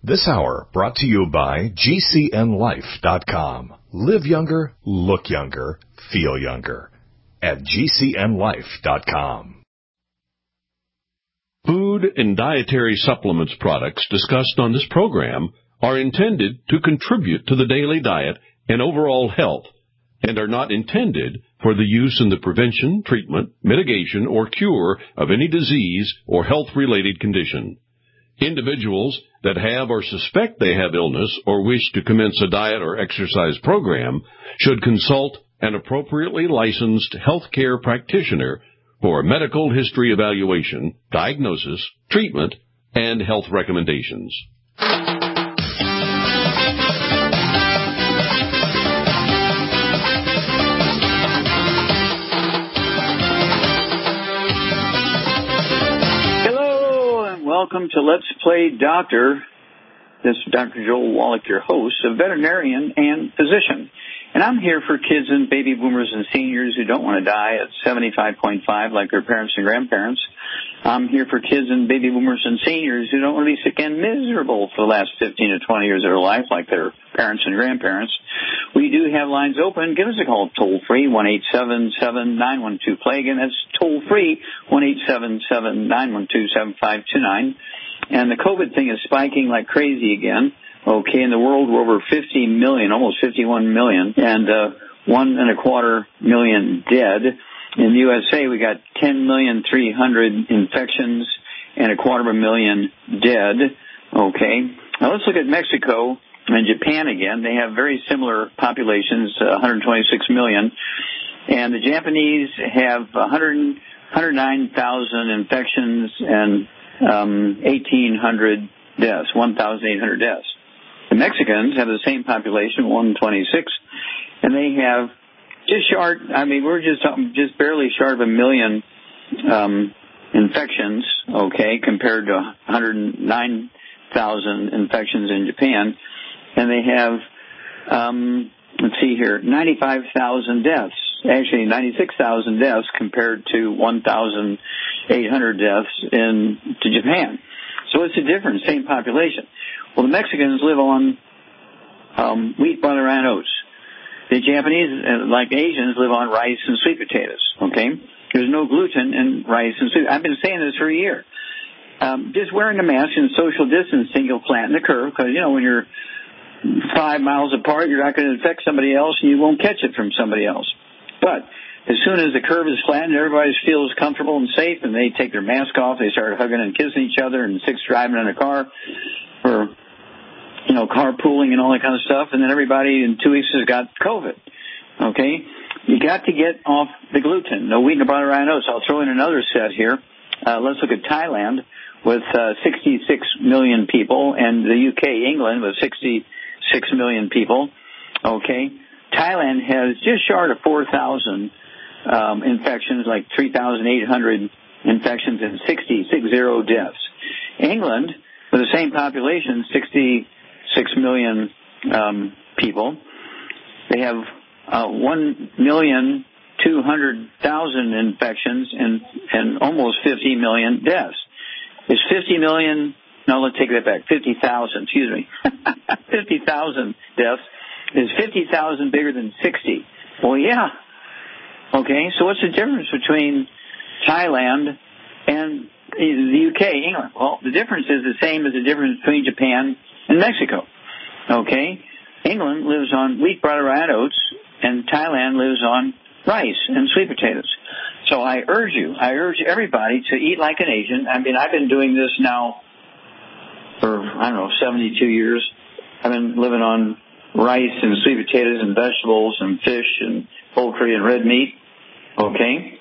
This hour brought to you by GCNLife.com. Live younger, look younger, feel younger at GCNLife.com. Food and dietary supplements products discussed on this program are intended to contribute to the daily diet and overall health and are not intended for the use in the prevention, treatment, mitigation, or cure of any disease or health-related condition. Individuals that have or suspect they have illness or wish to commence a diet or exercise program should consult an appropriately licensed healthcare practitioner for a medical history evaluation, diagnosis, treatment, and health recommendations. Welcome to Let's Play Doctor. This is Dr. Joel Wallach, your host, a veterinarian and physician. And I'm here for kids and baby boomers and seniors who don't want to die at 75.5 like their parents and grandparents. I'm here for kids and baby boomers and seniors who don't want to be sick and miserable for the last 15 to 20 years of their life like their parents and grandparents. We do have lines open. Give us a call toll-free, 1-877-912-PLAY. Again, that's toll-free, 1-877-912-7529. And the COVID thing is spiking like crazy again. Okay, in the world, we're over 50 million, almost 51 million, and 1.25 million dead. In the USA, we got 10,300,000 infections and 250,000 dead. Okay, now let's look at Mexico and Japan again. They have very similar populations, 126 million, and the Japanese have 109,000 infections and 1,800 deaths, 1,800 deaths. The Mexicans have the same population, 126, and they have we're just barely short of 1 million infections, okay, compared to 109,000 infections in Japan. And they have, 95,000 deaths, actually 96,000 deaths compared to 1,800 deaths to Japan. So it's a difference, same population. Well, the Mexicans live on wheat, butter, and oats. The Japanese, like Asians, live on rice and sweet potatoes, okay? There's no gluten in rice and sweet. I've been saying this for a year. Just wearing a mask and social distancing, you'll flatten the curve because, when you're 5 miles apart, you're not going to infect somebody else and you won't catch it from somebody else. But as soon as the curve is flattened, everybody feels comfortable and safe, and they take their mask off. They start hugging and kissing each other, and six driving in a car, or carpooling and all that kind of stuff. And then everybody in 2 weeks has got COVID. Okay, you got to get off the gluten. No wheat, no butter, and oats. I'll throw in another set here. Let's look at Thailand with 66 million people, and the UK, England, with 66 million people. Okay, Thailand has just short of 4,000 infections, like 3,800 infections and 60 deaths. England, with the same population, 66 million people, they have 1,200,000 infections and almost 50 million deaths. Is 50 million, no, let's take that back, 50,000, excuse me, 50,000 deaths. Is 50,000 bigger than 60? Well, yeah. Okay, so what's the difference between Thailand and the UK, England? Well, the difference is the same as the difference between Japan and Mexico. Okay, England lives on wheat, butter, and oats, and Thailand lives on rice and sweet potatoes. So I urge everybody to eat like an Asian. I mean, I've been doing this now for, 72 years. I've been living on rice and sweet potatoes and vegetables and fish and poultry and red meat. Okay.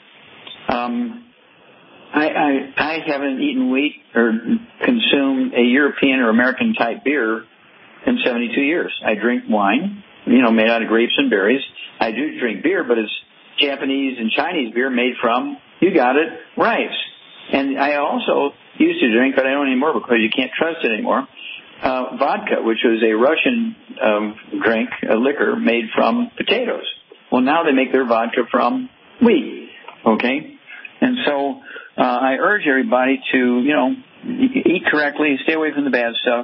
I haven't eaten wheat or consumed a European or American type beer in 72 years. I drink wine, made out of grapes and berries. I do drink beer, but it's Japanese and Chinese beer made from, you got it, rice. And I also used to drink, but I don't anymore because you can't trust it anymore, vodka, which was a Russian drink, a liquor made from potatoes. Well, now they make their vodka from wheat, okay? And so I urge everybody to, eat correctly, stay away from the bad stuff,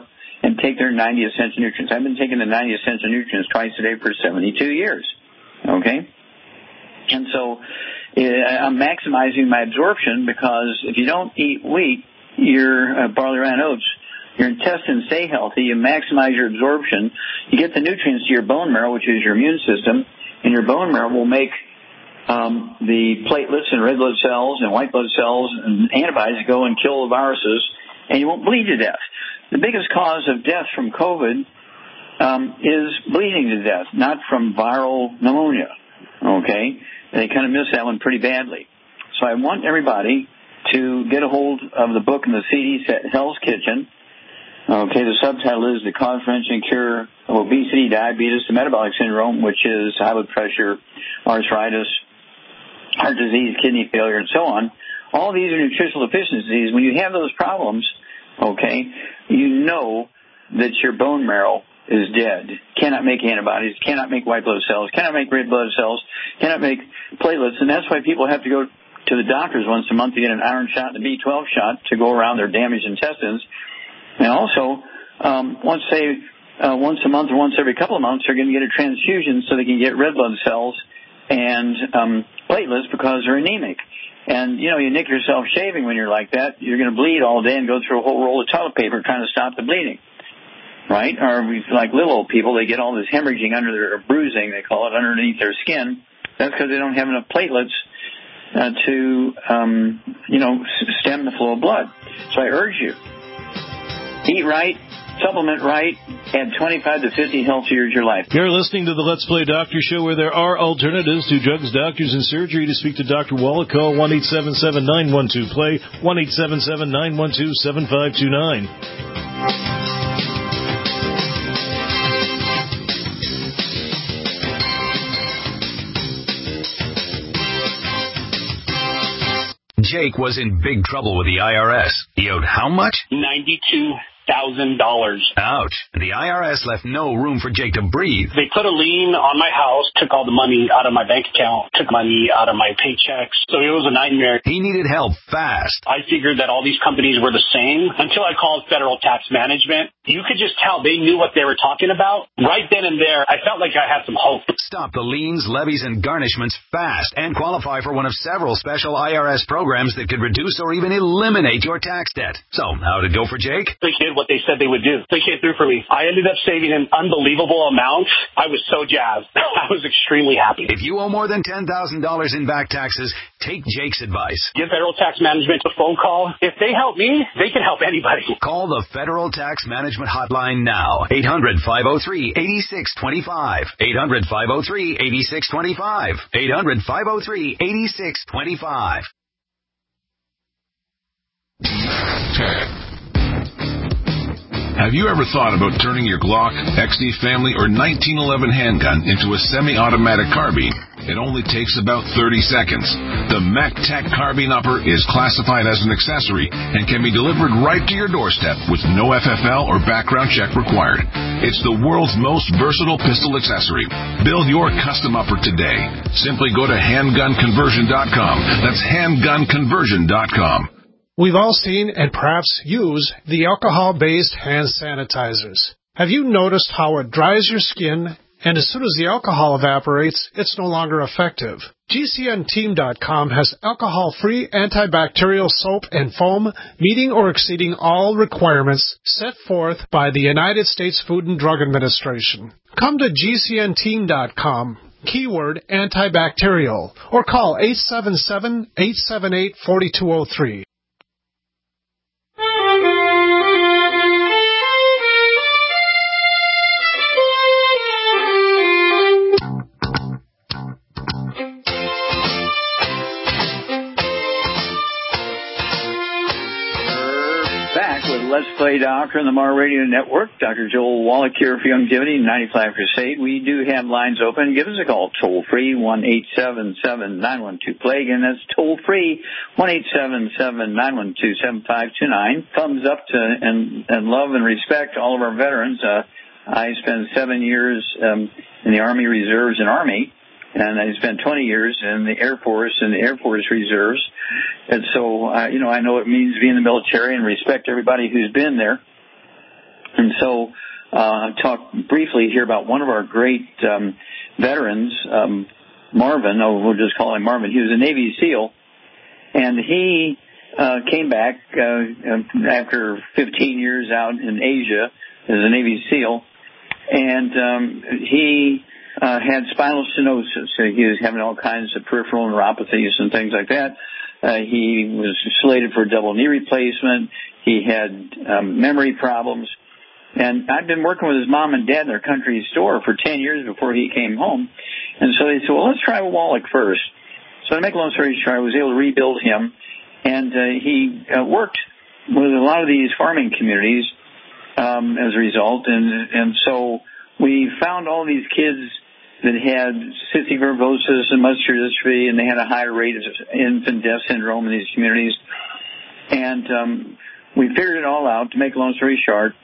and take their 90 essential nutrients. I've been taking the 90 essential nutrients twice a day for 72 years. Okay? And so I'm maximizing my absorption, because if you don't eat wheat, your barley, rye, and oats, your intestines stay healthy, you maximize your absorption, you get the nutrients to your bone marrow, which is your immune system, and your bone marrow will make the platelets and red blood cells and white blood cells and antibodies go and kill the viruses, and you won't bleed to death. The biggest cause of death from COVID is bleeding to death, not from viral pneumonia. Okay? They kind of miss that one pretty badly. So I want everybody to get a hold of the book in the CD's Hell's Kitchen. Okay, the subtitle is The Cause, Prevention, and Cure of Obesity, Diabetes, and Metabolic Syndrome, which is high blood pressure, arthritis, heart disease, kidney failure, and so on. All these are nutritional deficiencies. When you have those problems, okay, you know that your bone marrow is dead. Cannot make antibodies, cannot make white blood cells, cannot make red blood cells, cannot make platelets, and that's why people have to go to the doctors once a month to get an iron shot and a B12 shot to go around their damaged intestines. And also, once a month or once every couple of months, they're going to get a transfusion so they can get red blood cells and platelets because they're anemic. And, you know, you nick yourself shaving when you're like that, you're going to bleed all day and go through a whole roll of toilet paper trying to stop the bleeding. Right? Or like little old people, they get all this hemorrhaging under their bruising, they call it, underneath their skin. That's because they don't have enough platelets to stem the flow of blood. So I urge you, eat right, supplement right, add 25 to 50 healthy years of your life. You're listening to the Let's Play Doctor Show, where there are alternatives to drugs, doctors, and surgery. To speak to Dr. Wallach, call 1-877-912-PLAY, 1-877-912-7529. Jake was in big trouble with the IRS. He owed how much? $92,000. Ouch. The IRS left no room for Jake to breathe. They put a lien on my house, took all the money out of my bank account, took money out of my paychecks. So it was a nightmare. He needed help fast. I figured that all these companies were the same until I called Federal Tax Management. You could just tell they knew what they were talking about. Right then and there, I felt like I had some hope. Stop the liens, levies, and garnishments fast and qualify for one of several special IRS programs that could reduce or even eliminate your tax debt. So, how did it go for Jake? They did what they said they would do. They came through for me. I ended up saving an unbelievable amount. I was so jazzed. I was extremely happy. If you owe more than $10,000 in back taxes, take Jake's advice. Give Federal Tax Management a phone call. If they help me, they can help anybody. Call the Federal Tax Management Hotline now. 800-503-8625. 800-503-8625. 800-503-8625. Have you ever thought about turning your Glock, XD Family, or 1911 handgun into a semi-automatic carbine? It only takes about 30 seconds. The MacTac Carbine Upper is classified as an accessory and can be delivered right to your doorstep with no FFL or background check required. It's the world's most versatile pistol accessory. Build your custom upper today. Simply go to handgunconversion.com. That's handgunconversion.com. We've all seen and perhaps use the alcohol-based hand sanitizers. Have you noticed how it dries your skin, and as soon as the alcohol evaporates, it's no longer effective? GCNteam.com has alcohol-free antibacterial soap and foam meeting or exceeding all requirements set forth by the United States Food and Drug Administration. Come to GCNteam.com. Keyword antibacterial, or call 877-878-4203. Let's Play Doctor on the MAR Radio Network. Dr. Joel Wallach here for Longevity 95 Crusade. We do have lines open. Give us a call toll-free, 1-877-912-PLAY. Again, that's toll-free, 1-877-912-7529. Thumbs up to and love and respect all of our veterans. I spent 7 years in the Army Reserves and Army, and I spent 20 years in the Air Force and the Air Force Reserves. And so, I know it means to be in the military and respect everybody who's been there. And so I'll talk briefly here about one of our great veterans, Marvin. We'll just call him Marvin. He was a Navy SEAL, and he came back after 15 years out in Asia as a Navy SEAL, and he had spinal stenosis. He was having all kinds of peripheral neuropathies and things like that. He was slated for a double knee replacement. He had memory problems. And I'd been working with his mom and dad in their country store for 10 years before he came home. And so they said, well, let's try Wallach first. So to make a long story short, I was able to rebuild him. And he worked with a lot of these farming communities as a result. And so we found all these kids that had cystic fibrosis and muscular dystrophy, and they had a higher rate of infant death syndrome in these communities. And we figured it all out. To make a long story short,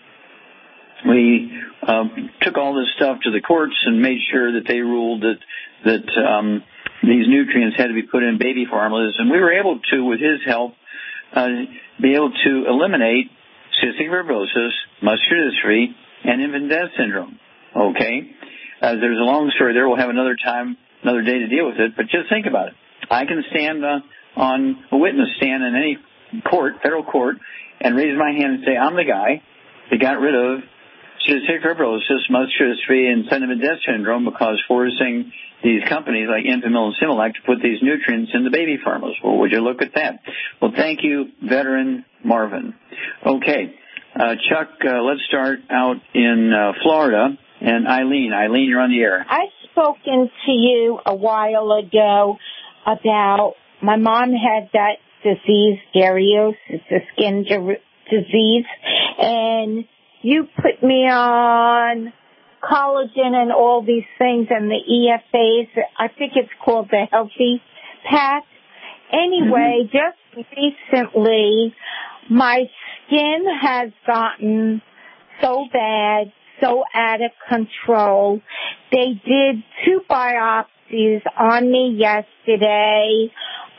we took all this stuff to the courts and made sure that they ruled that these nutrients had to be put in baby formulas. And we were able to, with his help, be able to eliminate cystic fibrosis, muscular dystrophy, and infant death syndrome. Okay? There's a long story there. We'll have another time, another day to deal with it. But just think about it. I can stand on a witness stand in any court, federal court, and raise my hand and say, I'm the guy that got rid of cystic fibrosis, muscular dystrophy, and infant death syndrome because forcing these companies like Enfamil and Similac to put these nutrients in the baby formulas. Well, would you look at that? Well, thank you, veteran Marvin. Okay, Chuck, let's start out in Florida. And Eileen, you're on the air. I've spoken to you a while ago about my mom had that disease, Garriosis, a skin disease, and you put me on collagen and all these things and the EFAs. I think it's called the Healthy Pack. Anyway, just recently, my skin has gotten so bad, so out of control. They did 2 biopsies on me yesterday.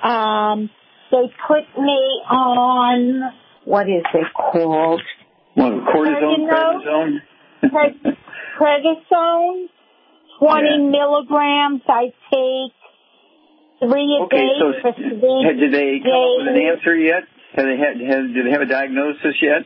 They put me on, what is it called? What, cortisone? Prednisone, 20 milligrams. I take 3 a day for 3 did they come up with an answer yet? Did they have a diagnosis yet?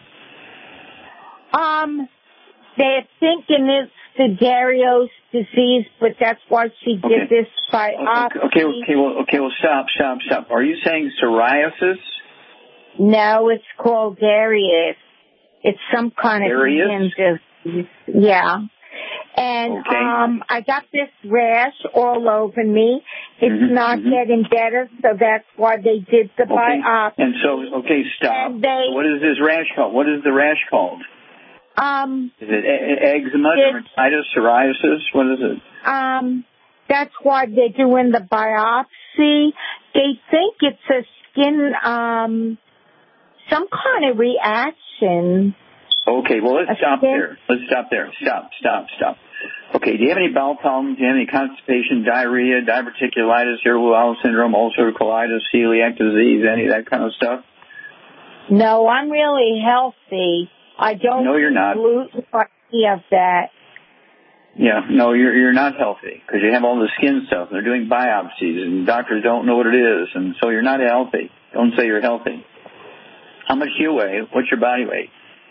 They're thinking it's the Garriosis disease, but that's why she did this biopsy. Okay, stop. Are you saying psoriasis? No, it's called Garriosis. It's some kind of skin disease. Yeah. And I got this rash all over me. It's not getting better, so that's why they did the biopsy. And so, stop. What is this rash called? What is the rash called? Is it eczema, dermatitis, psoriasis? What is it? That's why they're doing the biopsy. They think it's a skin, some kind of reaction. Okay, well, let's stop there. Stop. Okay, do you have any bowel problems? Do you have any constipation, diarrhea, diverticulitis, irritable bowel syndrome, ulcerative colitis, celiac disease, any of that kind of stuff? No, I'm really healthy. I don't eat gluten or any of that. Yeah, no, you're not healthy because you have all the skin stuff. They're doing biopsies and doctors don't know what it is, and so you're not healthy. Don't say you're healthy. How much do you weigh? What's your body weight?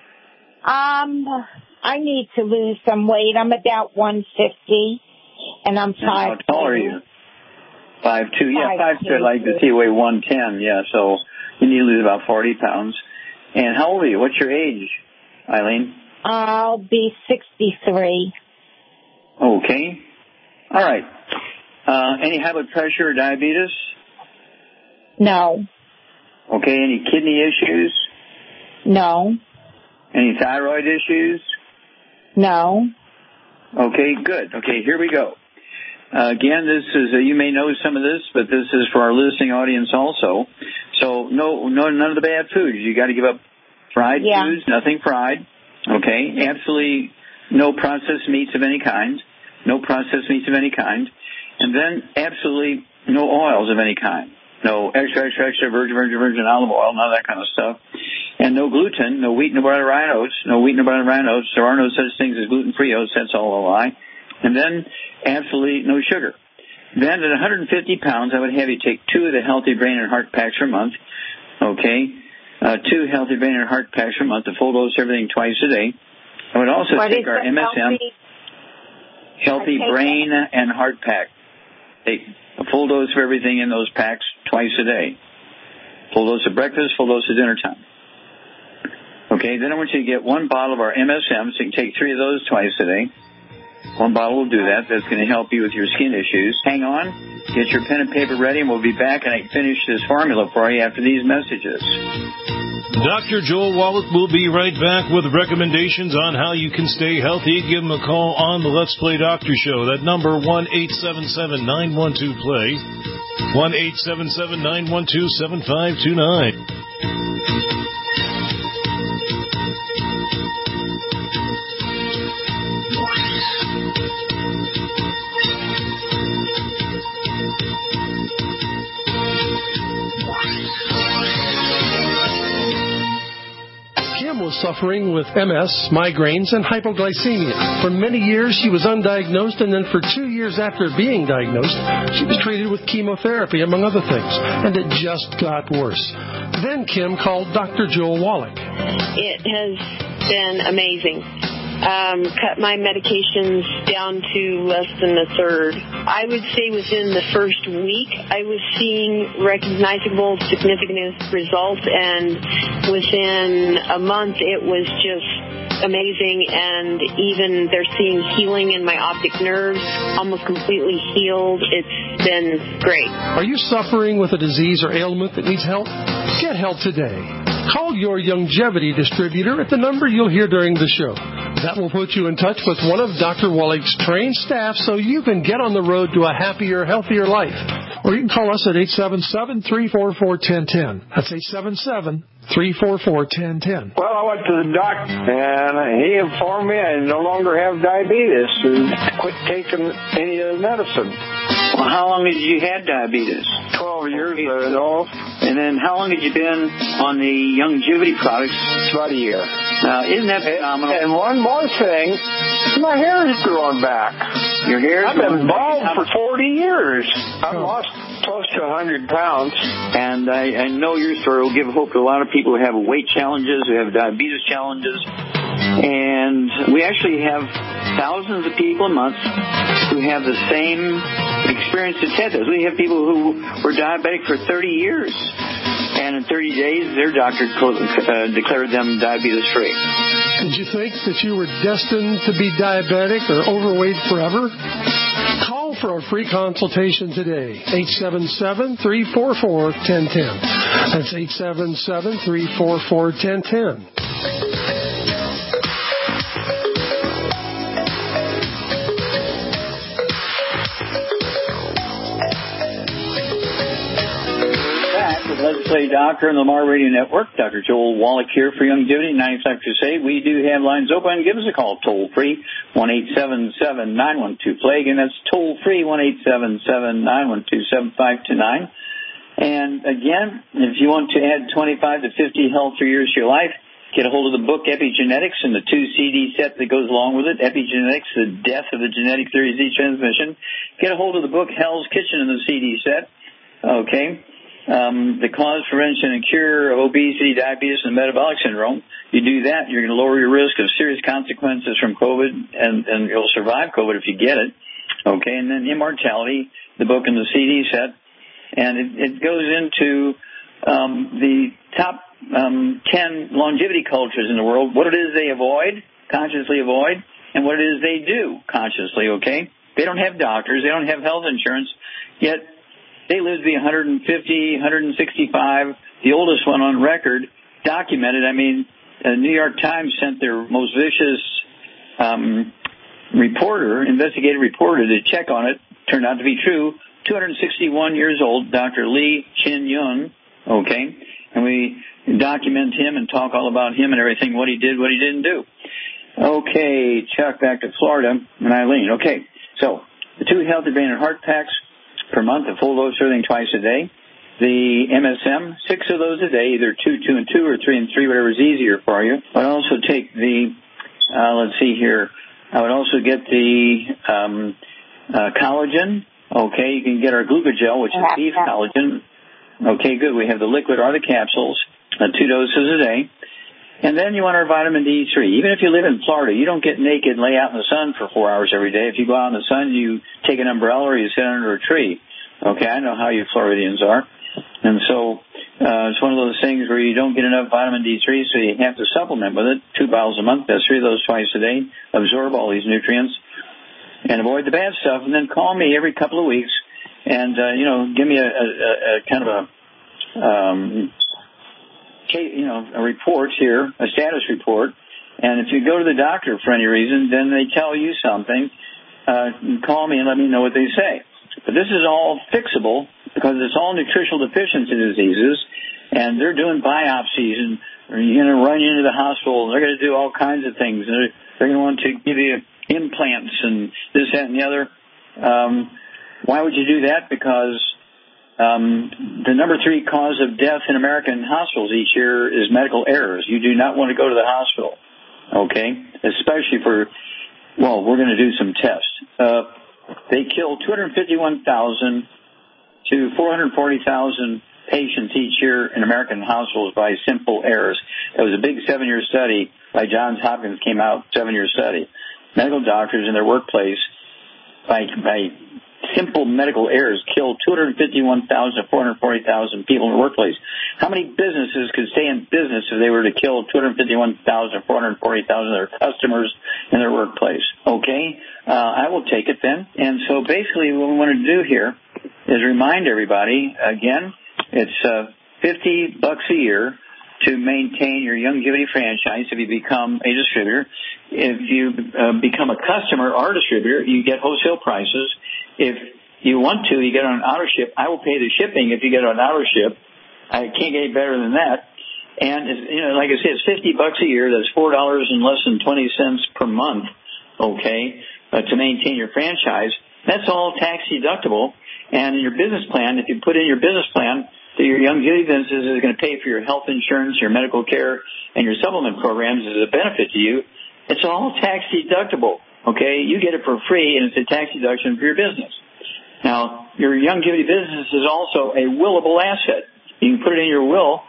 I need to lose some weight. I'm about 150, and I'm 5'2". How tall are you? 5'2". Yeah, 5'2". I'd like to see you weigh 110. Yeah, so you need to lose about 40 pounds. And how old are you? What's your age, Eileen? I'll be 63. Okay. All right. Any high blood pressure or diabetes? No. Okay. Any kidney issues? No. Any thyroid issues? No. Okay, good. Okay, here we go. Again, this is, you may know some of this, but this is for our listening audience also. So none of the bad foods. You got to give up fried foods, nothing fried. Okay, absolutely no processed meats of any kind. And then absolutely no oils of any kind. No extra virgin olive oil, none of that kind of stuff. And no gluten, no wheat, no butter, rye oats, no wheat, no butter, rye oats. There are no such things as gluten-free oats. That's all a lie. And then absolutely no sugar. Then at 150 pounds, I would have you take 2 of the Healthy Brain and Heart Packs per month. Okay? 2 Healthy Brain and Heart Packs per month, a full dose of everything twice a day. I would also take our MSM, Healthy Brain and Heart Pack. Take a full dose of everything in those packs twice a day. Full dose of breakfast, full dose of dinner time. Okay, then I want you to get 1 bottle of our MSM, so you can take 3 of those twice a day. 1 bottle will do that. That's going to help you with your skin issues. Hang on, get your pen and paper ready, and we'll be back, and I can finish this formula for you after these messages. Dr. Joel Wallach will be right back with recommendations on how you can stay healthy. Give him a call on the Let's Play Doctor Show. That number, 1-877-912-PLAY, 1-877-912-7529. Was suffering with MS, migraines, and hypoglycemia. For many years, she was undiagnosed, and then for 2 years after being diagnosed, she was treated with chemotherapy, among other things, and it just got worse. Then Kim called Dr. Joel Wallach. It has been amazing. Cut my medications down to less than a third. I would say within the first week, I was seeing recognizable, significant results, and within a month, it was just amazing, and even they're seeing healing in my optic nerves, almost completely healed. It's been great. Are you suffering with a disease or ailment that needs help? Get help today. Call your Youngevity distributor at the number you'll hear during the show. That will put you in touch with one of Dr. Wallach's trained staff so you can get on the road to a happier, healthier life. Or you can call us at 877-344-1010. That's 877-344-1010. Well, I went to the doctor, and he informed me I no longer have diabetes and quit taking any of the medicine. Well, how long had you had diabetes? 12 years ago. And then how long had you been on the Youngevity products? About a year. Now, isn't that phenomenal? And one more thing, my hair is growing back. Your hair is I've been bald for 40 years. I've lost close to 100 pounds. And I know your story will give hope to a lot of people who have weight challenges, who have diabetes challenges. And we actually have thousands of people a month who have the same experience as Ted does. We have people who were diabetic for 30 years. And in 30 days, their doctor declared them diabetes-free. Did you think that you were destined to be diabetic or overweight forever? Call for a free consultation today. 877-344-1010. That's 877-344-1010. Let's Play Doctor on the Mar Radio Network. Dr. Joel Wallach here for Youngevity 95 Crusade. We do have lines open. Give us a call toll-free, 1-877-912-PLAY. Again, that's toll-free, 1-877-912-7529. And again, if you want to add 25 to 50 healthier years to your life, get a hold of the book Epigenetics and the 2 CD set that goes along with it, Epigenetics, The Death of the Genetic Theory of Disease Transmission. Get a hold of the book Hell's Kitchen in the CD set. Okay. The cause, prevention, and cure of obesity, diabetes, and metabolic syndrome. You do that, you're going to lower your risk of serious consequences from COVID, and you'll survive COVID if you get it. Okay, and then Immortality, the book in the CD set, and it goes into the top 10 longevity cultures in the world, what it is they consciously avoid, and what it is they do consciously, okay? They don't have doctors, they don't have health insurance, yet they live to be 150, 165, the oldest one on record, documented. I mean, the New York Times sent their most vicious investigative reporter to check on it. Turned out to be true. 261 years old, Dr. Lee Chin-Yun, okay? And we document him and talk all about him and everything, what he did, what he didn't do. Okay, Chuck, back to Florida, and Eileen. Okay, so the 2 Healthy Brain and Heart Packs per month, a full dose of everything twice a day. the MSM, 6 of those a day, either 2, 2, and 2, or 3 and 3, whatever is easier for you. I'd also take the, let's see here, I would also get the collagen. Okay, you can get our glucogel, which is beef collagen. Okay, good. We have the liquid or the capsules, 2 doses a day. And then you want our vitamin D3. Even if you live in Florida, you don't get naked and lay out in the sun for 4 hours every day. If you go out in the sun, you take an umbrella or you sit under a tree. Okay, I know how you Floridians are. And so it's one of those things where you don't get enough vitamin D3, so you have to supplement with it. 2 bottles a month. That's 3 of those twice a day. Absorb all these nutrients and avoid the bad stuff. And then call me every couple of weeks and, give me a kind of a report here, a status report. And if you go to the doctor for any reason, then they tell you something, call me and let me know what they say. But this is all fixable because it's all nutritional deficiency diseases, and they're doing biopsies, and you're going to run you into the hospital, and they're going to do all kinds of things. And they're going to want to give you implants and this, that, and the other. Why would you do that? Because the number 3 cause of death in American hospitals each year is medical errors. You do not want to go to the hospital, okay? Especially for, we're going to do some tests. They kill 251,000 to 440,000 patients each year in American hospitals by simple errors. It was a big 7-year study by Johns Hopkins, came out, 7-year study. Medical doctors in their workplace, by simple medical errors, killed 251,000 to 440,000 people in the workplace. How many businesses could stay in business if they were to kill 251,000 to 440,000 of their customers in their workplace? Okay, I will take it then. And so basically what we want to do here is remind everybody, again, it's $50 a year to maintain your Youngevity franchise if you become a distributor. If you become a customer or a distributor, you get wholesale prices. If you want to, you get on an auto ship. I will pay the shipping if you get on an auto ship. I can't get any better than that. And, like I said, it's $50 a year. That's $4 and less than 20 cents per month, okay, to maintain your franchise. That's all tax deductible. And in your business plan, if you put in your business plan that your Youngevity business is going to pay for your health insurance, your medical care, and your supplement programs as a benefit to you, it's all tax deductible. Okay, you get it for free, and it's a tax deduction for your business. Now, your Youngevity business is also a willable asset. You can put it in your will.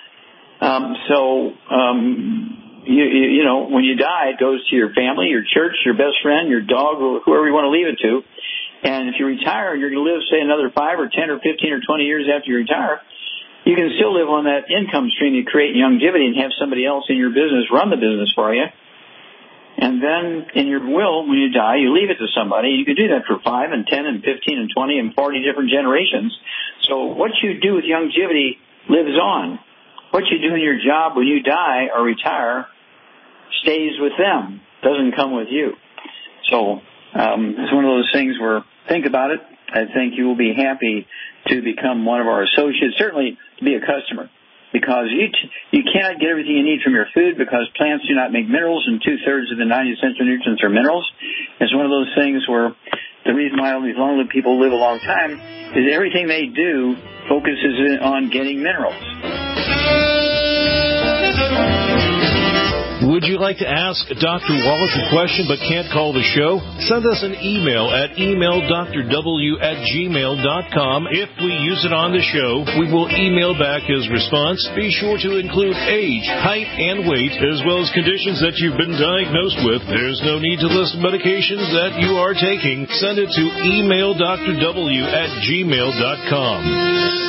When you die, it goes to your family, your church, your best friend, your dog, or whoever you want to leave it to. And if you retire, you're going to live, say, another 5 or 10 or 15 or 20 years after you retire. You can still live on that income stream you create in Youngevity and have somebody else in your business run the business for you. And then in your will, when you die, you leave it to somebody. You can do that for 5 and 10 and 15 and 20 and 40 different generations. So what you do with Youngevity lives on. What you do in your job when you die or retire stays with them, doesn't come with you. So it's one of those things where, think about it. I think you will be happy to become one of our associates, certainly to be a customer. Because you cannot get everything you need from your food because plants do not make minerals, and 2/3 of the 90 essential nutrients are minerals. It's one of those things where the reason why all these long-lived people live a long time is everything they do focuses on getting minerals. Would you like to ask Dr. Wallach a question but can't call the show? Send us an email at emaildrw@gmail.com. If we use it on the show, we will email back his response. Be sure to include age, height, and weight, as well as conditions that you've been diagnosed with. There's no need to list medications that you are taking. Send it to emaildrw@gmail.com.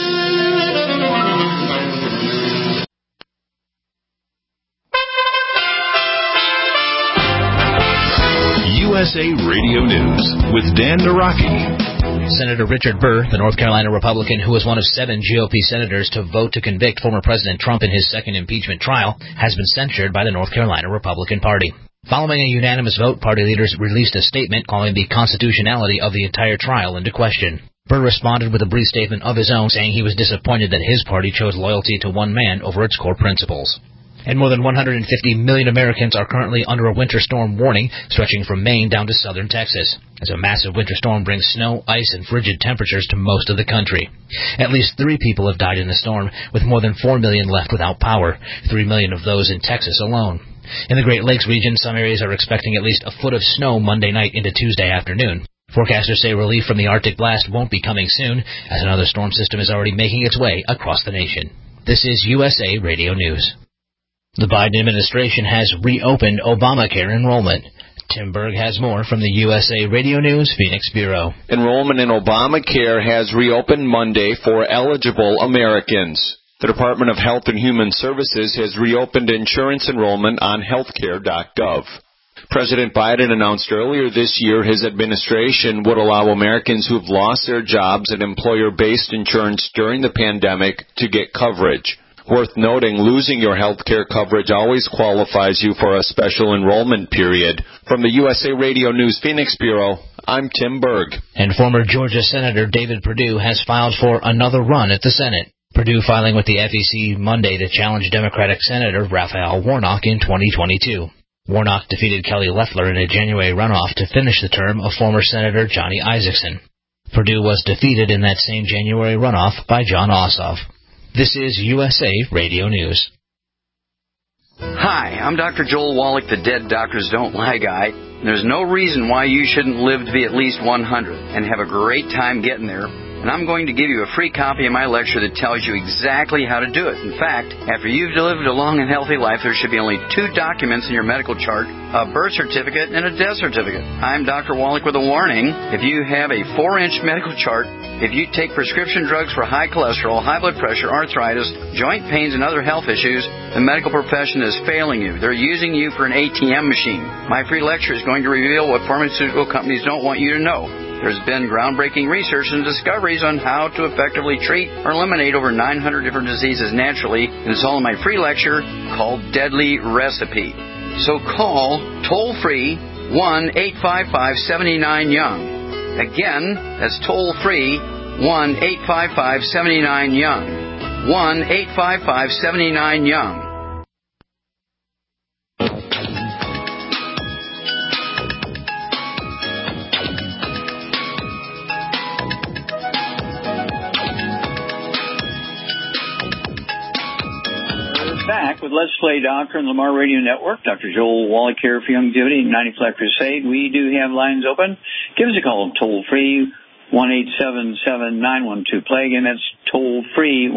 USA Radio News with Dan Naraki. Senator Richard Burr, the North Carolina Republican who was one of 7 GOP senators to vote to convict former President Trump in his second impeachment trial, has been censured by the North Carolina Republican Party. Following a unanimous vote, party leaders released a statement calling the constitutionality of the entire trial into question. Burr responded with a brief statement of his own, saying he was disappointed that his party chose loyalty to one man over its core principles. And more than 150 million Americans are currently under a winter storm warning stretching from Maine down to southern Texas, as a massive winter storm brings snow, ice, and frigid temperatures to most of the country. At least 3 people have died in the storm, with more than 4 million left without power, 3 million of those in Texas alone. In the Great Lakes region, some areas are expecting at least a foot of snow Monday night into Tuesday afternoon. Forecasters say relief from the Arctic blast won't be coming soon, as another storm system is already making its way across the nation. This is USA Radio News. The Biden administration has reopened Obamacare enrollment. Tim Berg has more from the USA Radio News Phoenix Bureau. Enrollment in Obamacare has reopened Monday for eligible Americans. The Department of Health and Human Services has reopened insurance enrollment on healthcare.gov. President Biden announced earlier this year his administration would allow Americans who've lost their jobs and employer-based insurance during the pandemic to get coverage. Worth noting, losing your health care coverage always qualifies you for a special enrollment period. From the USA Radio News Phoenix Bureau, I'm Tim Berg. And former Georgia Senator David Perdue has filed for another run at the Senate. Perdue filing with the FEC Monday to challenge Democratic Senator Raphael Warnock in 2022. Warnock defeated Kelly Loeffler in a January runoff to finish the term of former Senator Johnny Isakson. Perdue was defeated in that same January runoff by Jon Ossoff. This is USA Radio News. Hi, I'm Dr. Joel Wallach, the Dead Doctors Don't Lie guy. There's no reason why you shouldn't live to be at least 100 and have a great time getting there. And I'm going to give you a free copy of my lecture that tells you exactly how to do it. In fact, after you've lived a long and healthy life, there should be only 2 documents in your medical chart, a birth certificate and a death certificate. I'm Dr. Wallach with a warning. If you have a 4-inch medical chart, if you take prescription drugs for high cholesterol, high blood pressure, arthritis, joint pains, and other health issues, the medical profession is failing you. They're using you for an ATM machine. My free lecture is going to reveal what pharmaceutical companies don't want you to know. There's been groundbreaking research and discoveries on how to effectively treat or eliminate over 900 different diseases naturally, and it's all in my free lecture called Deadly Recipe. So call toll-free 1-855-79-YOUNG. Again, that's toll-free 1-855-79-YOUNG. 1-855-79-YOUNG. Back with Let's Play Doctor and Lamar Radio Network. Dr. Joel Wallach here for Youngevity and 90 Flat Crusade. We do have lines open. Give us a call toll-free 1-877-912-PLAY. Again, that's toll-free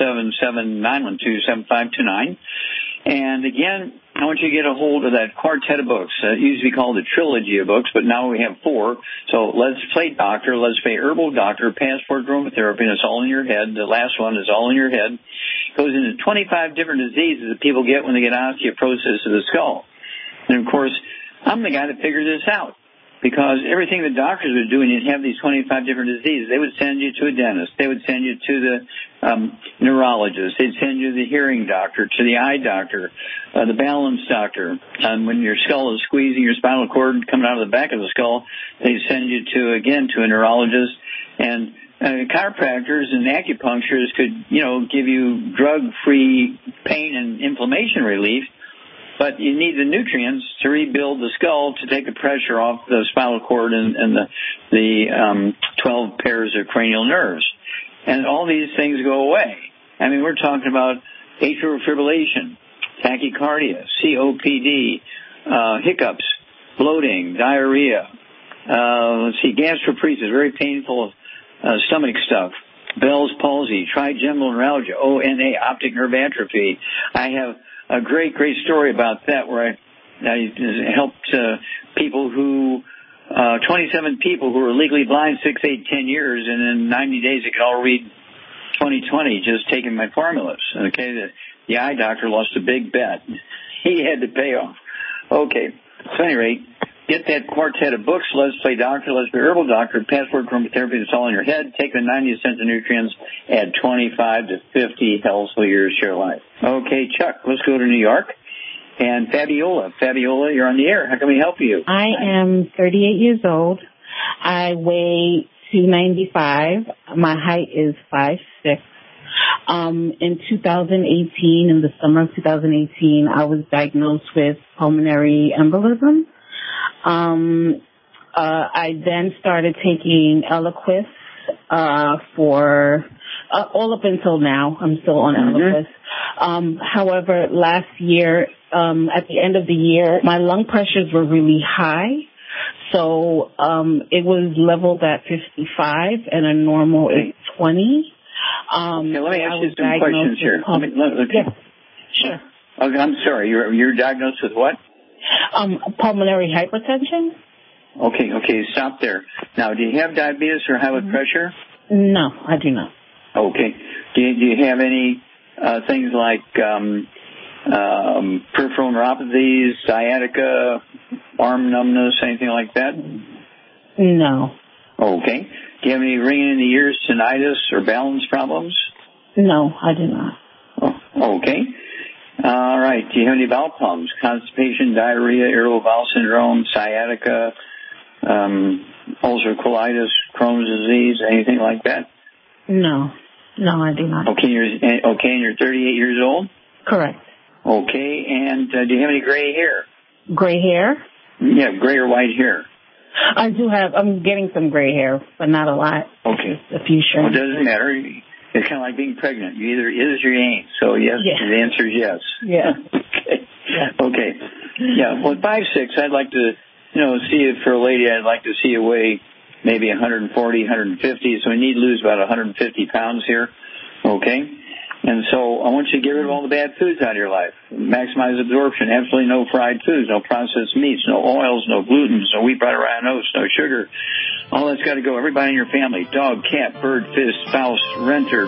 1-877-912-7529. And again, I want you to get a hold of that quartet of books. It used to be called the trilogy of books, but now we have 4. So Let's Play Doctor, Let's Play Herbal Doctor, Passport Aromatherapy, and it's all in your head. The last one is all in your head. It goes into 25 different diseases that people get when they get osteoporosis of the skull. And, of course, I'm the guy that figured this out. Because everything the doctors would do when you'd have these 25 different diseases, they would send you to a dentist. They would send you to the neurologist. They'd send you to the hearing doctor, to the eye doctor, the balance doctor. When your skull is squeezing your spinal cord coming out of the back of the skull, they'd send you to a neurologist. And chiropractors and acupuncturists could, give you drug-free pain and inflammation relief. But you need the nutrients to rebuild the skull to take the pressure off the spinal cord and the 12 pairs of cranial nerves. And all these things go away. I mean, we're talking about atrial fibrillation, tachycardia, COPD, hiccups, bloating, diarrhea, gastroparesis, very painful stomach stuff, Bell's palsy, trigeminal neuralgia, ONA, optic nerve atrophy. I have a great story about that where I helped people 27 people who were legally blind 6, 8, 10 years, and in 90 days they could all read 20/20 just taking my formulas. Okay, the eye doctor lost a big bet. He had to pay off. Okay, so at any rate, get that quartet of books, Let's Play Doctor, Let's Play Herbal Doctor, Passport Aromatherapy, that's all in your head. Take the 90 essential nutrients, add 25 to 50 healthful years to your life. Okay, Chuck, let's go to New York. And Fabiola. Fabiola, you're on the air. How can we help you? I am 38 years old. I weigh 295. My height is 5'6". In 2018, in the summer of 2018, I was diagnosed with pulmonary embolism. I then started taking Eliquis for all up until now. I'm still on Eliquis. However, last year, at the end of the year, my lung pressures were really high. So it was leveled at 55 and a normal is 20. Let me ask you some questions here. Yes, sure. Okay, I'm sorry. You're diagnosed with what? Pulmonary hypertension. Okay, stop there. Now, do you have diabetes or high blood pressure? No, I do not. Okay. Do you have any things like peripheral neuropathies, sciatica, arm numbness, anything like that? No. Okay. Do you have any ringing in the ears, tinnitus, or balance problems? No, I do not. Oh, okay. All right. Do you have any bowel problems? Constipation, diarrhea, irritable bowel syndrome, sciatica, ulcerative colitis, Crohn's disease, anything like that? No, I do not. Okay, and you're 38 years old? Correct. Okay, and do you have any gray hair? Gray hair? Yeah, gray or white hair. I do have. I'm getting some gray hair, but not a lot. Okay. Just a few strands. Well, it doesn't matter. It's kind of like being pregnant. You either is or you ain't. So yes, the answer is yes. Yeah. Okay. Yeah. Okay. Yeah. Well, at 5'6", I'd like to, see you for a lady. I'd like to see you weigh maybe 140, 150. So we need to lose about 150 pounds here. Okay. And so I want you to get rid of all the bad foods out of your life. Maximize absorption. Absolutely no fried foods, no processed meats, no oils, no gluten, no wheat, butter, rye, oats, no sugar. All that's got to go. Everybody in your family, dog, cat, bird, fish, spouse, renter.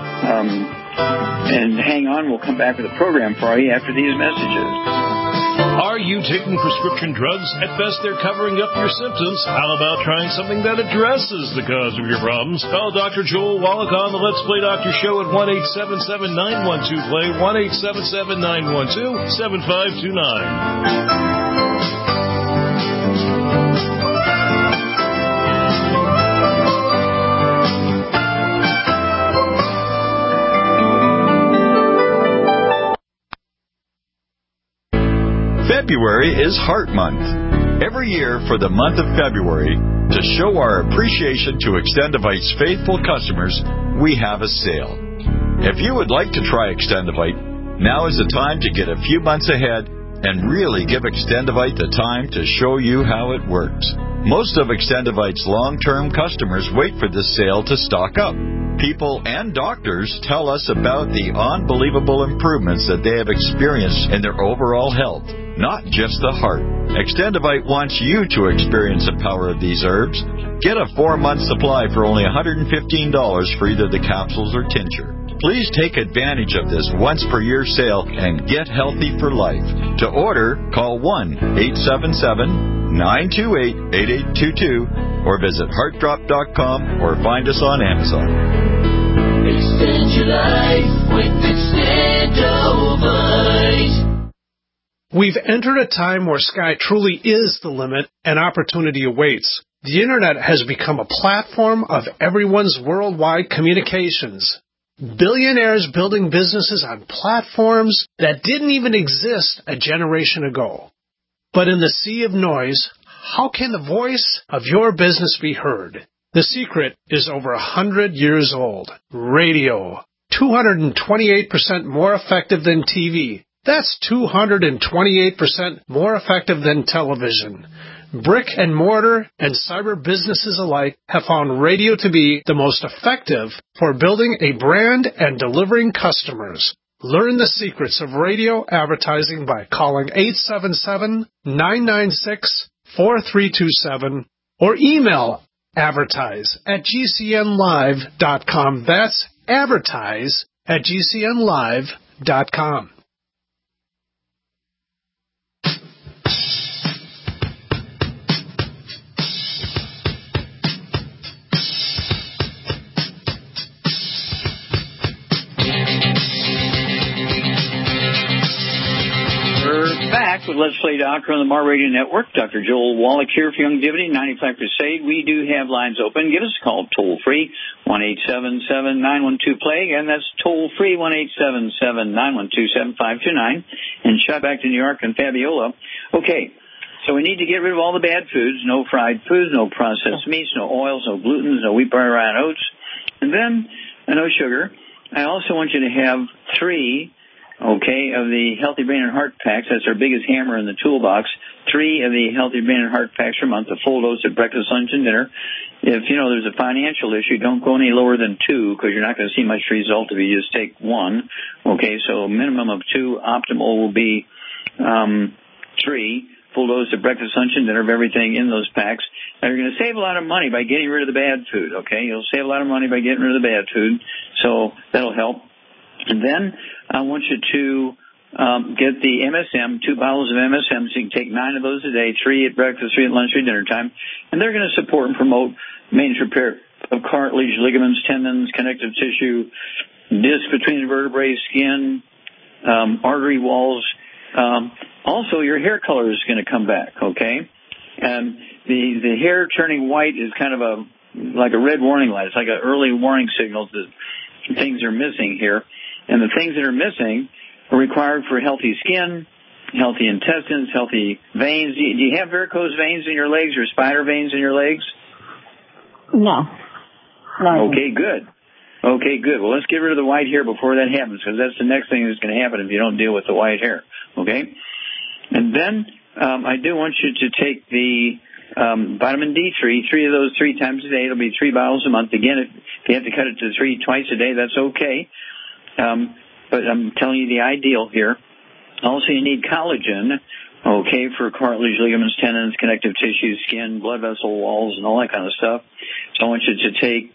And hang on, we'll come back with a program for you after these messages. Are you taking prescription drugs? At best, they're covering up your symptoms. How about trying something that addresses the cause of your problems? Call Dr. Joel Wallach on the Let's Play Doctor Show at 1-877-912-PLAY, 1-877-912-7529. February is Heart Month. Every year for the month of February, to show our appreciation to Extendivite's faithful customers, we have a sale. If you would like to try Extendivite, now is the time to get a few months ahead and really give Extendivite the time to show you how it works. Most of Extendivite's long-term customers wait for this sale to stock up. People and doctors tell us about the unbelievable improvements that they have experienced in their overall health, not just the heart. Extendivite wants you to experience the power of these herbs. Get a 4-month supply for only $115 for either the capsules or tincture. Please take advantage of this once-per-year sale and get healthy for life. To order, call 1-877-928-8822 or visit heartdrop.com or find us on Amazon. Extend your life with Extendivite. We've entered a time where sky truly is the limit and opportunity awaits. The Internet has become a platform of everyone's worldwide communications. Billionaires building businesses on platforms that didn't even exist a generation ago. But in the sea of noise, how can the voice of your business be heard? The secret is over 100 years old. Radio. 228% more effective than TV. That's 228% more effective than television. Brick and mortar and cyber businesses alike have found radio to be the most effective for building a brand and delivering customers. Learn the secrets of radio advertising by calling 877-996-4327 or email advertise@gcnlive.com. That's advertise@gcnlive.com. We're back with Let's Play Doctor on the Mar Radio Network. Dr. Joel Wallach here for Youngevity, 95 Crusade. We do have lines open. Give us a call toll-free, 1-877-912-PLAGUE, and that's toll-free, 1-877-912-7529. And shout back to New York and Fabiola. Okay, so we need to get rid of all the bad foods, no fried foods, no processed meats, no oils, no gluten, no wheat, barley, rye, and oats, and then no sugar. I also want you to have 3 of the Healthy Brain and Heart Packs. That's our biggest hammer in the toolbox. 3 of the Healthy Brain and Heart Packs per month, a full dose at breakfast, lunch, and dinner. If, there's a financial issue, don't go any lower than 2 because you're not going to see much result if you just take 1. Okay, so a minimum of 2. Optimal will be 3. Full dose of breakfast, lunch, and dinner of everything in those packs. Now, you're going to save a lot of money by getting rid of the bad food, okay? You'll save a lot of money by getting rid of the bad food, so that'll help. And then I want you to get the MSM, 2 bottles of MSM, so you can take 9 of those a day, 3 at breakfast, 3 at lunch, 3 at dinner time. And they're going to support and promote maintenance repair of cartilage, ligaments, tendons, connective tissue, disc between the vertebrae, skin, artery walls. Also, your hair color is going to come back, okay? And the hair turning white is kind of like a red warning light. It's like an early warning signal that things are missing here. And the things that are missing are required for healthy skin, healthy intestines, healthy veins. Do you have varicose veins in your legs or spider veins in your legs? No. Okay, good. Well, let's get rid of the white hair before that happens, because that's the next thing that's going to happen if you don't deal with the white hair. Okay? And then I do want you to take the vitamin D3, 3 of those 3 times a day. It'll be 3 bottles a month. Again, if you have to cut it to 3 twice a day, that's okay. But I'm telling you the ideal here. Also, you need collagen, okay, for cartilage, ligaments, tendons, connective tissue, skin, blood vessel walls, and all that kind of stuff. So I want you to take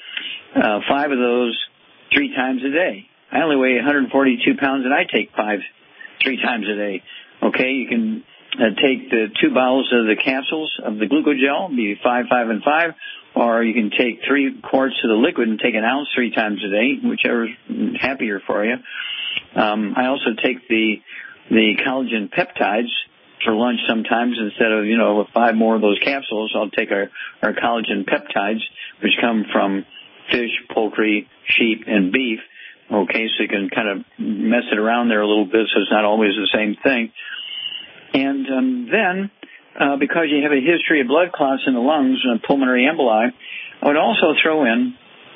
5 of those 3 times a day. I only weigh 142 pounds, and I take 5 3 times a day. Okay, you can take the 2 bottles of the capsules of the glucogel, be 5, 5, and 5, or you can take 3 quarts of the liquid and take an ounce 3 times a day, whichever's happier for you. I also take the collagen peptides for lunch sometimes instead of, with 5 more of those capsules. I'll take our collagen peptides, which come from fish, poultry, sheep, and beef. Okay, so you can kind of mess it around there a little bit so it's not always the same thing. And then, because you have a history of blood clots in the lungs and pulmonary emboli, I would also throw in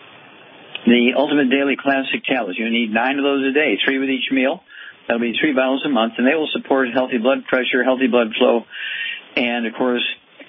the Ultimate Daily Classic tablets. You need 9 of those a day, 3 with each meal. That'll be 3 bottles a month, and they will support healthy blood pressure, healthy blood flow, and, of course,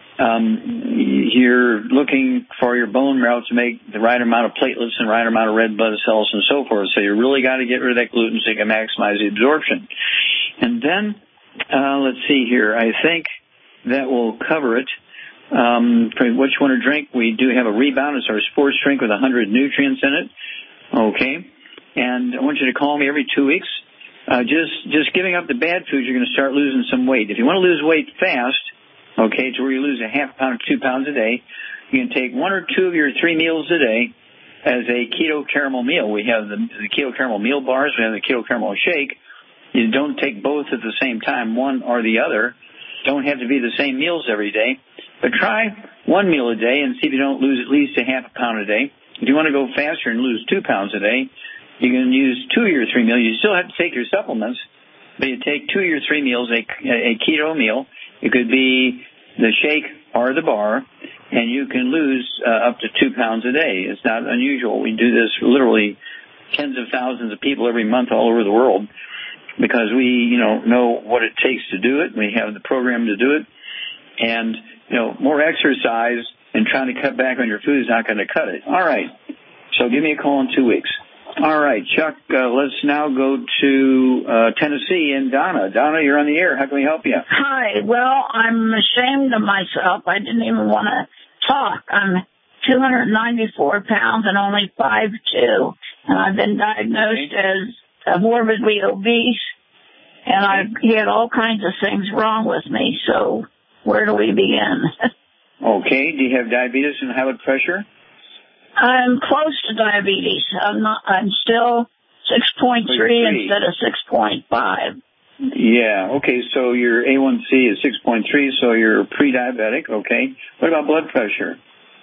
you're looking for your bone marrow to make the right amount of platelets and the right amount of red blood cells and so forth. So you really got to get rid of that gluten so you can maximize the absorption. And then, let's see here. I think that will cover it. For what you want to drink, we do have a Rebound. It's our sports drink with 100 nutrients in it. Okay. And I want you to call me every 2 weeks. Just giving up the bad foods, you're going to start losing some weight. If you want to lose weight fast, okay, to where you lose a half pound or 2 pounds a day, you can take 1 or 2 of your 3 meals a day as a keto caramel meal. We have the keto caramel meal bars. We have the keto caramel shake. You don't take both at the same time, one or the other. Don't have to be the same meals every day. But try 1 meal a day and see if you don't lose at least a half a pound a day. If you want to go faster and lose 2 pounds a day, you can use 2 of your 3 meals. You still have to take your supplements, but you take 2 of your 3 meals, a keto meal. It could be the shake or the bar, and you can lose up to 2 pounds a day. It's not unusual. We do this literally tens of thousands of people every month all over the world because we, know what it takes to do it. We have the program to do it. And, more exercise and trying to cut back on your food is not going to cut it. All right. So give me a call in 2 weeks. All right, Chuck, let's now go to Tennessee and Donna. Donna, you're on the air. How can we help you? Hi. Well, I'm ashamed of myself. I didn't even want to talk. I'm 294 pounds and only 5'2", and I've been diagnosed as morbidly obese, and I've had all kinds of things wrong with me. So where do we begin? Okay. Do you have diabetes and high blood pressure? I'm close to diabetes. I'm still 6.3 instead of 6.5. Yeah. Okay. So your A1C is 6.3. So you're pre-diabetic. Okay. What about blood pressure?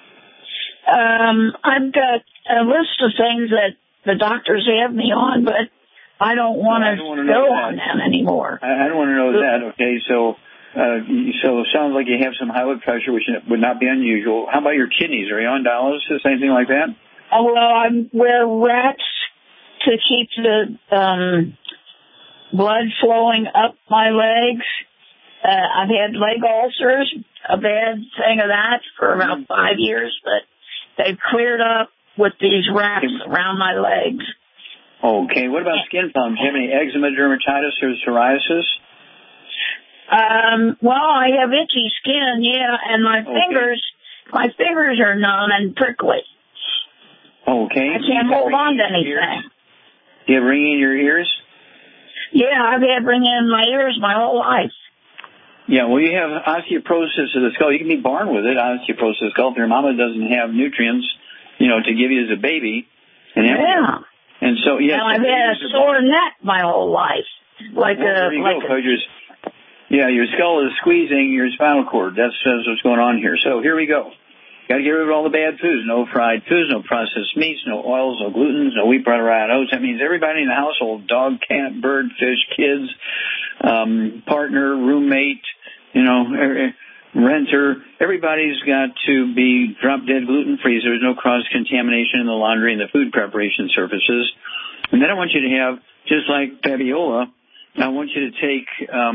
I've got a list of things that the doctors have me on, but I don't want to go on them anymore. I don't want to know that. Okay. So it sounds like you have some high blood pressure, which would not be unusual. How about your kidneys? Are you on dialysis? Anything like that? Oh, well, I wear rats to keep the blood flowing up my legs. I've had leg ulcers, a bad thing of that for about 5 years, but they've cleared up with these rats around my legs. Okay. What about skin problems? Do you have any eczema, dermatitis, or psoriasis? Well, I have itchy skin, yeah, and my fingers are numb and prickly. Okay. I can't hold on to anything. Do you have ringing in your ears? Yeah, I've had ringing in my ears my whole life. Yeah, well, you have osteoporosis of the skull. You can be born with it, osteoporosis of the skull. If your mama doesn't have nutrients, to give you as a baby. Yeah. And so, yes. Now, I've had a sore neck my whole life. Your skull is squeezing your spinal cord. That's what's going on here. So here we go. Got to get rid of all the bad foods. No fried foods, no processed meats, no oils, no glutens, no wheat, butter, rye, oats. That means everybody in the household, dog, cat, bird, fish, kids, partner, roommate, renter, everybody's got to be drop-dead gluten-free, so there's no cross-contamination in the laundry and the food preparation surfaces. And then I want you to have, just like Fabiola, I want you to take,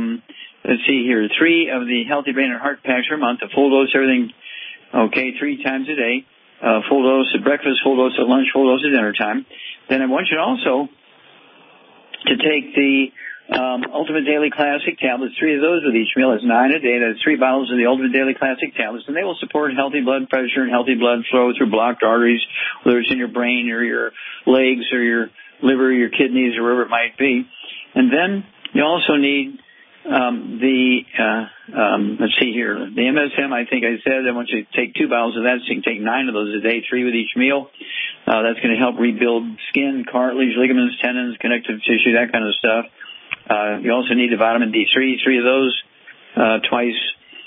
3 of the Healthy Brain and Heart Packs per month, a full dose, everything, 3 times a day, full dose at breakfast, full dose at lunch, full dose at dinner time. Then I want you also to take the Ultimate Daily Classic tablets, 3 of those with each meal. That's 9 a day. That's 3 bottles of the Ultimate Daily Classic tablets, and they will support healthy blood pressure and healthy blood flow through blocked arteries, whether it's in your brain or your legs or your liver, your kidneys, or wherever it might be. And then you also need the MSM. I think I said I want you to take 2 bottles of that, so you can take 9 of those a day, 3 with each meal. That's going to help rebuild skin, cartilage, ligaments, tendons, connective tissue, that kind of stuff. You also need the vitamin D3, 3 of those twice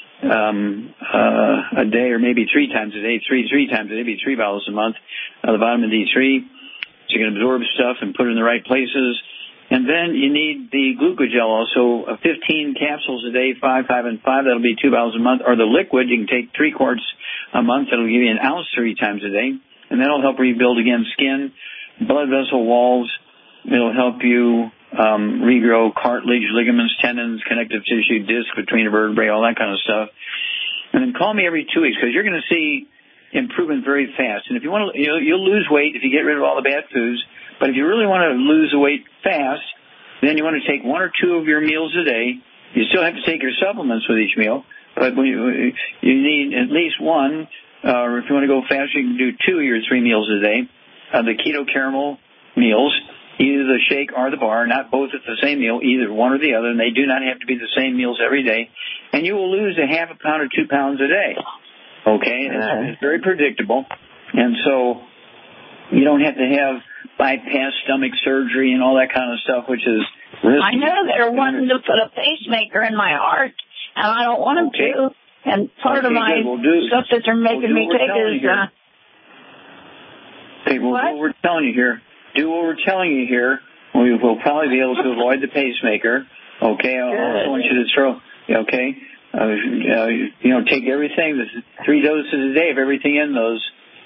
a day, or maybe 3 times a day, 3 times a day, maybe 3 bottles a month. The vitamin D3, so you can absorb stuff and put it in the right places. And then you need the glucogel also, 15 capsules a day, 5, 5, and 5. That'll be 2 bottles a month. Or the liquid, you can take 3 quarts a month. That'll give you an ounce 3 times a day. And that'll help rebuild, again, skin, blood vessel walls. It'll help you regrow cartilage, ligaments, tendons, connective tissue, disc between the vertebrae, all that kind of stuff. And then call me every 2 weeks, because you're going to see improvement very fast. And if you want to, you'll lose weight if you get rid of all the bad foods. But if you really want to lose the weight fast, then you want to take 1 or 2 of your meals a day. You still have to take your supplements with each meal, but you need at least 1, or if you want to go faster, you can do 2 of your 3 meals a day. The keto caramel meals, either the shake or the bar, not both at the same meal, either one or the other, and they do not have to be the same meals every day. And you will lose a half a pound or 2 pounds a day. Okay? It's very predictable. And so you don't have to have bypass stomach surgery and all that kind of stuff, which is risky. I know they're wanting to put a pacemaker in my heart, and I don't want them to. And part of my stuff that they're making me take is... what we're telling you here. Do what we're telling you here. We will probably be able to avoid the pacemaker. Okay? I also want you to throw... Okay? Take everything, 3 doses a day of everything in those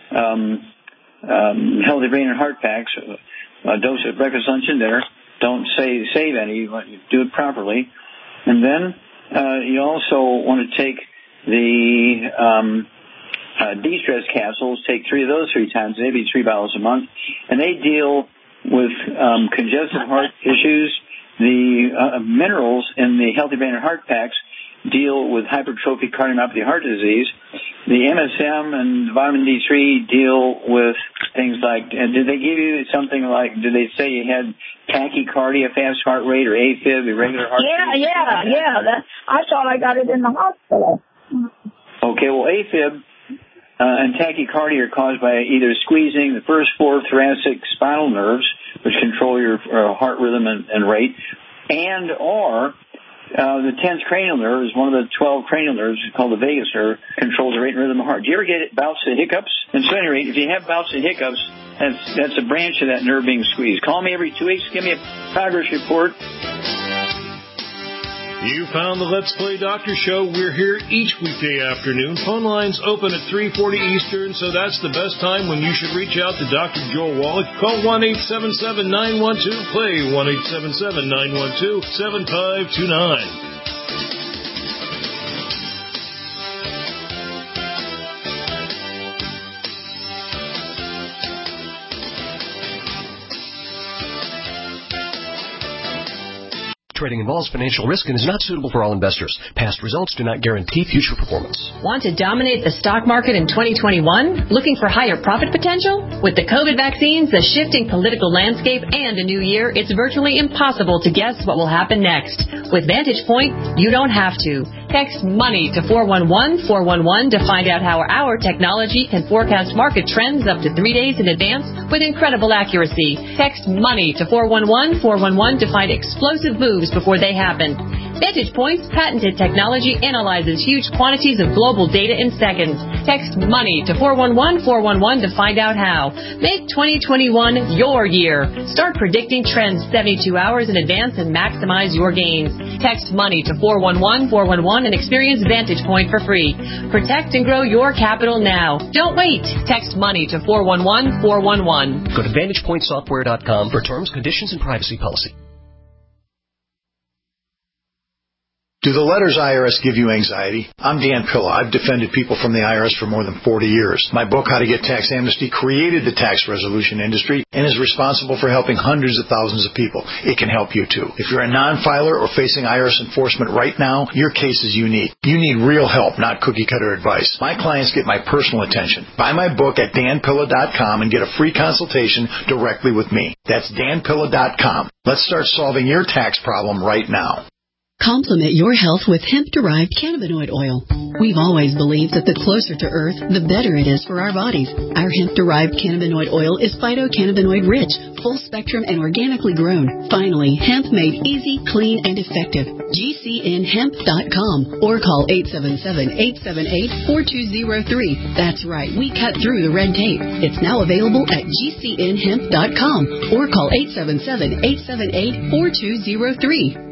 Healthy Brain and Heart Packs, a dose at breakfast, lunch, and dinner. Don't save any. You do it properly. And then you also want to take the de-stress capsules. Take 3 of those 3 times, maybe 3 bottles a month. And they deal with congestive heart issues. The minerals in the Healthy Brain and Heart Packs deal with hypertrophic cardiomyopathy heart disease. The MSM and the vitamin D3 deal with things like, did they give you something like, did they say you had tachycardia, fast heart rate, or AFib, irregular heart rate? Yeah. I thought I got it in the hospital. Okay, well, AFib and tachycardia are caused by either squeezing the first 4 thoracic spinal nerves, which control your heart rhythm and rate, and or the 10th cranial nerve is one of the 12 cranial nerves called the vagus nerve, controls the rate and rhythm of the heart. Do you ever get bouts of hiccups? And so anyway, if you have bouts of hiccups, that's a branch of that nerve being squeezed. Call me every 2 weeks. Give me a progress report. You found the Let's Play Doctor Show. We're here each weekday afternoon. Phone lines open at 3:40 Eastern, so that's the best time when you should reach out to Dr. Joel Wallach. Call 1-877-912-PLAY, 1-877-912-7529. Trading involves financial risk and is not suitable for all investors. Past results do not guarantee future performance. Want to dominate the stock market in 2021? Looking for higher profit potential? With the COVID vaccines, the shifting political landscape, and a new year, it's virtually impossible to guess what will happen next. With Vantage Point, you don't have to. Text MONEY to 411-411 to find out how our technology can forecast market trends up to 3 days in advance with incredible accuracy. Text MONEY to 411-411 to find explosive moves before they happen. Vantage Point's patented technology analyzes huge quantities of global data in seconds. Text MONEY to 411-411 to find out how. Make 2021 your year. Start predicting trends 72 hours in advance and maximize your gains. Text MONEY to 411-411 and experience Vantage Point for free. Protect and grow your capital now. Don't wait. Text MONEY to 411-411. Go to VantagePointSoftware.com for terms, conditions, and privacy policy. Do the letters IRS give you anxiety? I'm Dan Pilla. I've defended people from the IRS for more than 40 years. My book, How to Get Tax Amnesty, created the tax resolution industry and is responsible for helping hundreds of thousands of people. It can help you too. If you're a non-filer or facing IRS enforcement right now, your case is unique. You need real help, not cookie-cutter advice. My clients get my personal attention. Buy my book at danpilla.com and get a free consultation directly with me. That's danpilla.com. Let's start solving your tax problem right now. Complement your health with hemp-derived cannabinoid oil. We've always believed that the closer to Earth, the better it is for our bodies. Our hemp-derived cannabinoid oil is phytocannabinoid-rich, full-spectrum, and organically grown. Finally, hemp made easy, clean, and effective. GCNhemp.com or call 877-878-4203. That's right, we cut through the red tape. It's now available at GCNhemp.com or call 877-878-4203.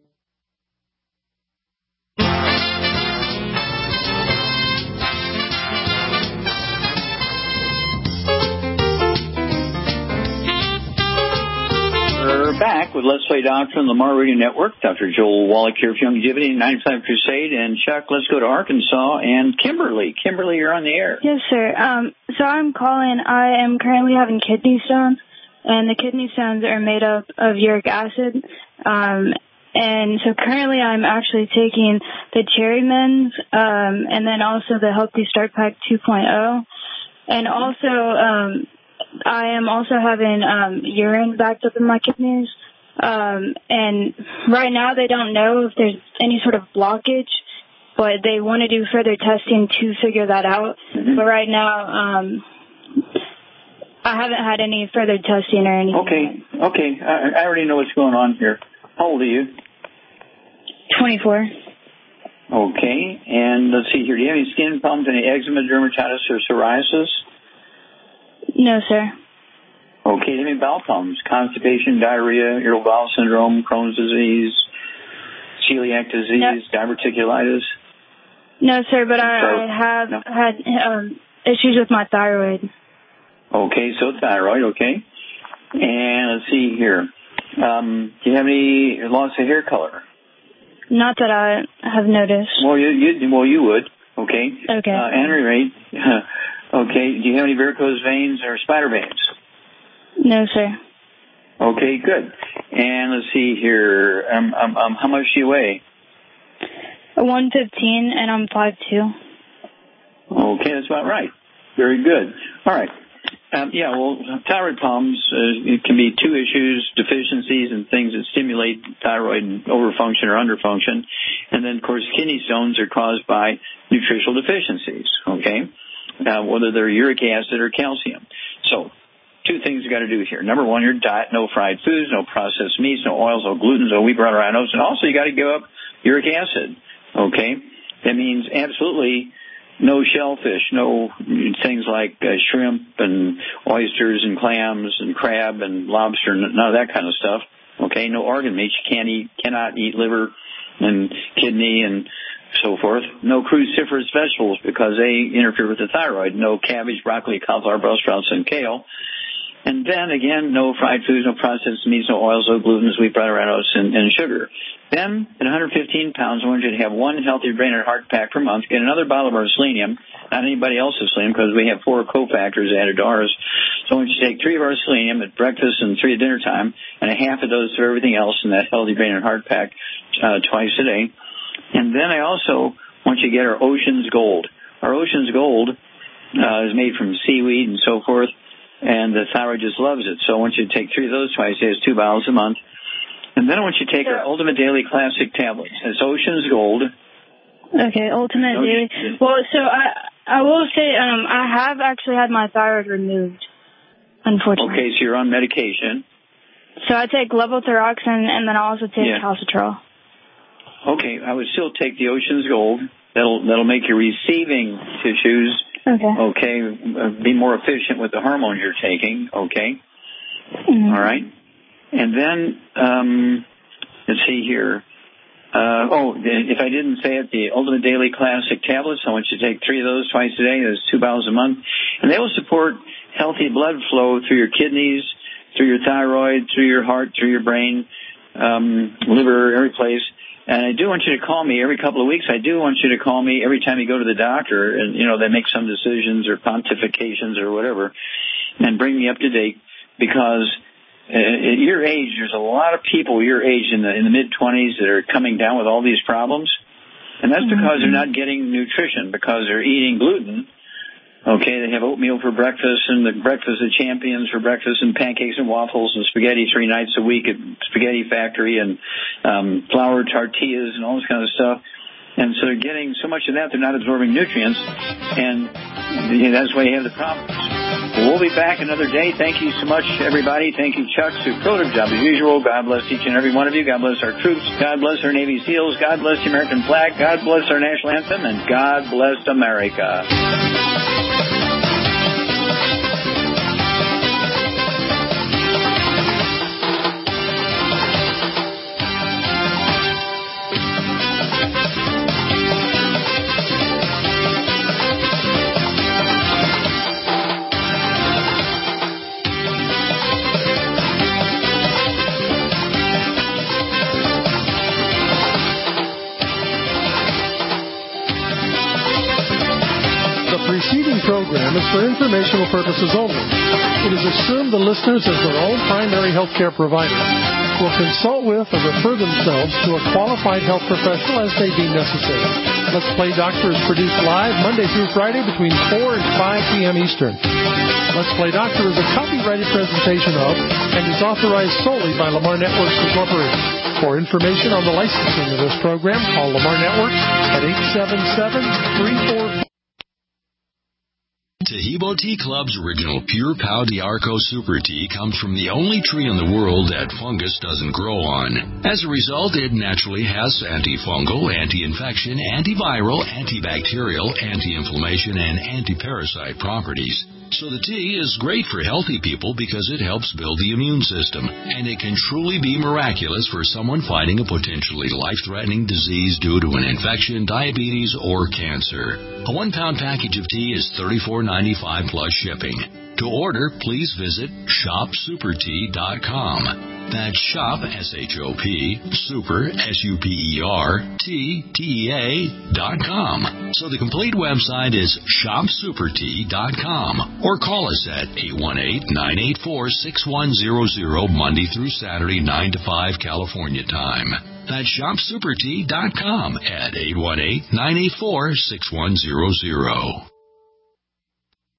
Back with Let's Play Doctor on the Lamar Radio Network. Dr. Joel Wallach here for Longevity and 95 Crusade. And Chuck, let's go to Arkansas and Kimberly. Kimberly, you're on the air. Yes, sir. So I'm calling. I am currently having kidney stones, and the kidney stones are made up of uric acid. And so currently I'm actually taking the Cherry Mends, and then also the Healthy Start Pack 2.0. And also, I am also having urine backed up in my kidneys, and right now they don't know if there's any sort of blockage, but they want to do further testing to figure that out. Mm-hmm. But right now, I haven't had any further testing or anything. Okay. I already know what's going on here. How old are you? 24. Okay, and let's see here. Do you have any skin problems, any eczema, dermatitis, or psoriasis? No, sir. Okay, any bowel problems? Constipation, diarrhea, irritable bowel syndrome, Crohn's disease, celiac disease, diverticulitis? No, sir, but I have had issues with my thyroid. Okay, so thyroid, okay. And let's see here. Do you have any loss of hair color? Not that I have noticed. Well, you would. Okay. Okay. At any rate, okay. Do you have any varicose veins or spider veins? No, sir. Okay, good. And let's see here. How much do you weigh? 115, and I'm 5'2". Okay, that's about right. Very good. All right. Thyroid problems, it can be two issues, deficiencies and things that stimulate thyroid and overfunction or underfunction. And then, of course, kidney stones are caused by nutritional deficiencies, okay, whether they're uric acid or calcium. So two things you got to do here. Number one, your diet: no fried foods, no processed meats, no oils, no gluten, no wheat, butter, rhinos, and also you got to give up uric acid. Okay, that means absolutely no shellfish, no things like shrimp and oysters and clams and crab and lobster, none of that kind of stuff. Okay, no organ meats. You cannot eat liver and kidney and so forth. No cruciferous vegetables because they interfere with the thyroid. No cabbage, broccoli, cauliflower, Brussels sprouts, and kale. And then, again, no fried foods, no processed meats, no oils, no gluten, wheat, butter, rhinos, and sugar. Then, at 115 pounds, I want you to have one healthy brain and heart pack per month. Get another bottle of our selenium, not anybody else's selenium, because we have 4 cofactors added to ours. So I want you to take 3 of our selenium at breakfast and 3 at dinner time, and a half of those for everything else in that healthy brain and heart pack twice a day. And then I also want you to get our Ocean's Gold. Our Ocean's Gold is made from seaweed and so forth, and the thyroid just loves it. So I want you to take 3 of those twice a day. It's 2 bottles a month. And then I want you to take our Ultimate Daily Classic tablets. It's Ocean's Gold. Okay, Ultimate Daily. Well, so I will say I have actually had my thyroid removed, unfortunately. Okay, so you're on medication. So I take levothyroxine, and then I also take calcitrol. Okay, I would still take the Ocean's Gold. That'll make your receiving tissues be more efficient with the hormones you're taking. Okay, all right. And then let's see here. If I didn't say it, the Ultimate Daily Classic tablets. I want you to take 3 of those twice a day. That's 2 bottles a month, and they will support healthy blood flow through your kidneys, through your thyroid, through your heart, through your brain, liver, every place. And I do want you to call me every couple of weeks. I do want you to call me every time you go to the doctor and, they make some decisions or pontifications or whatever, and bring me up to date, because at your age, there's a lot of people your age in the mid-20s that are coming down with all these problems. And that's because they're not getting nutrition, because they're eating gluten. Okay, they have oatmeal for breakfast and the breakfast of champions for breakfast and pancakes and waffles and spaghetti 3 nights a week at Spaghetti Factory and flour tortillas and all this kind of stuff. And so they're getting so much of that, they're not absorbing nutrients, and that's why you have the problems. We'll be back another day. Thank you so much, everybody. Thank you, Chuck. Superlative job as usual. God bless each and every one of you. God bless our troops. God bless our Navy SEALs. God bless the American flag. God bless our national anthem. And God bless America. Program is for informational purposes only. It is assumed the listeners, as their own primary health care provider, will consult with or refer themselves to a qualified health professional as may deem necessary. Let's Play Doctor is produced live Monday through Friday between 4 and 5 p.m. Eastern. Let's Play Doctor is a copyrighted presentation of and is authorized solely by Lamar Networks Incorporated. For information on the licensing of this program, call Lamar Networks at 877-344. Taheebo Tea Club's original Pure Pau d'Arco Super Tea comes from the only tree in the world that fungus doesn't grow on. As a result, it naturally has antifungal, anti-infection, antiviral, antibacterial, anti-inflammation, and anti-parasite properties. So the tea is great for healthy people because it helps build the immune system, and it can truly be miraculous for someone fighting a potentially life-threatening disease due to an infection, diabetes, or cancer. A 1-pound package of tea is $34.95 plus shipping. To order, please visit shopsupertea.com. That's shop, S-H-O-P, super, SUPERTEA.com. So the complete website is shopsupertea.com, or call us at 818-984-6100 Monday through Saturday, 9 to 5 California time. That's shopsupertea.com at 818-984-6100.